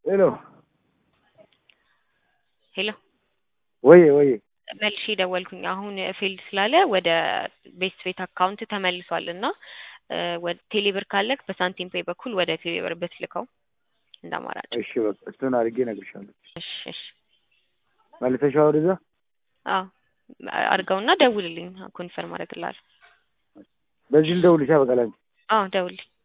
ሄሎ ሄሎ ወይ መልሼ ደወልኩኝ። አሁን ፊልድ ስላለ ወደ ቤት አካውንት ተመልሷልና ወደ ቴሌብር ካለክ በሳንቲም ፔይ በኩል ወደ ቴሌብር ብትልከው እንዳማራጭ። እሺ በቃ እሱን አድርጌ እነግርሻለሁ። እሺ መልሰሻ ወደዛ አዎ አድርገውና ደውልልኝ፣ ኮንፈርም አደርግልሃለሁ። በዚህ ልደውልልሻ በቃ ላንቺ። አዎ ደውልልኝ።